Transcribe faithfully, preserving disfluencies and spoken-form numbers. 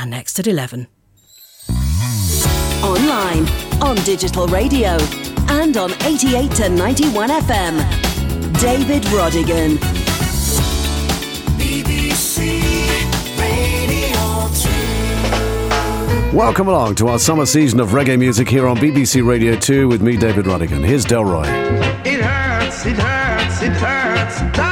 and next at eleven. Online, on digital radio, and on eighty-eight to ninety-one F M. David Rodigan. B B C Radio two. Welcome along to our summer season of reggae music here on B B C Radio two with me, David Rodigan. Here's Delroy. It hurts, it hurts, it hurts.